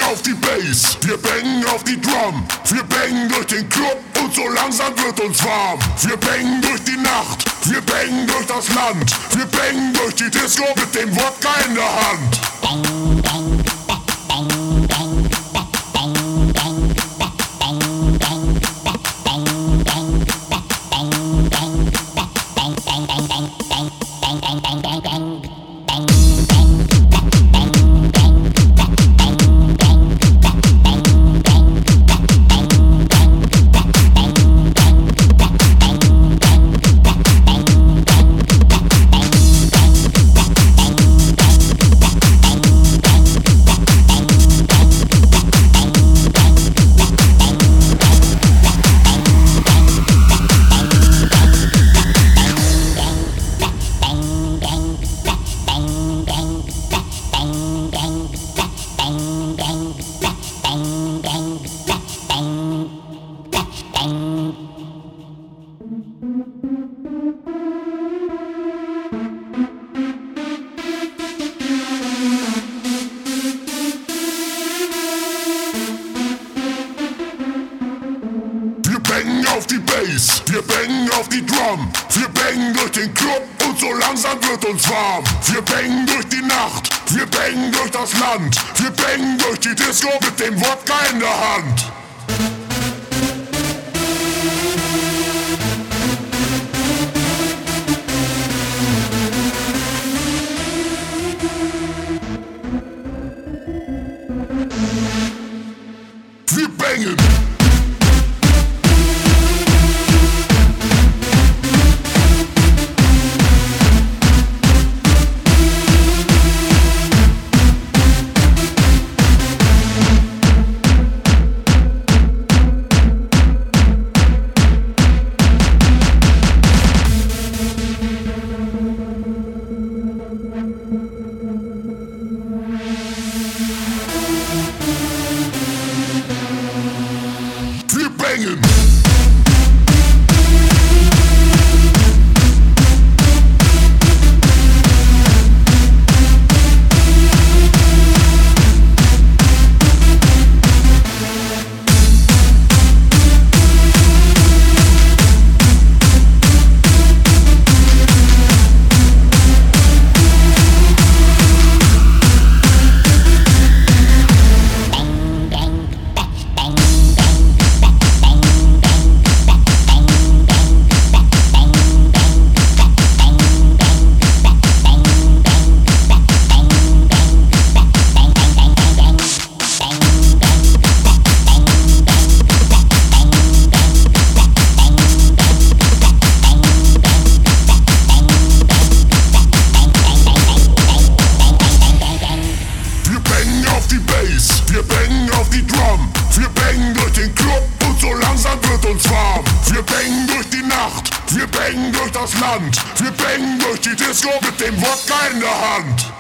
auf die Bass, wir bangen auf die Drum. Wir bangen durch den Club und so langsam wird uns warm. Wir bangen durch die Nacht, wir bangen durch das Land. Wir bangen durch die Disco mit dem Wodka in der Hand. Bang, bang, bang, bang, bang, bang, bang, bang, bang, bang, bang, bang, auf die Bass, wir bangen auf die Drum. Wir bangen durch den Club und so langsam wird uns warm. Wir bangen durch die Nacht, wir bangen durch das Land. Wir bangen durch die Disco mit dem Wodka in der Hand. Wir bangen. Banging. Wir bangen auf die Drum, wir bangen durch den Club und so langsam wird uns warm. Wir bangen durch die Nacht, wir bangen durch das Land. Wir bangen durch die Disco mit dem Wodka in der Hand.